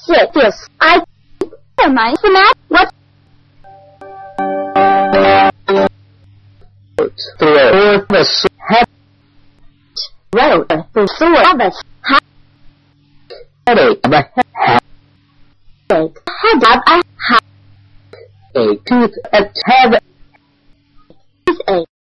Yes, I my snack. What? Throw the Road. The sword of a headache of a headache. Head of a tooth, a head is a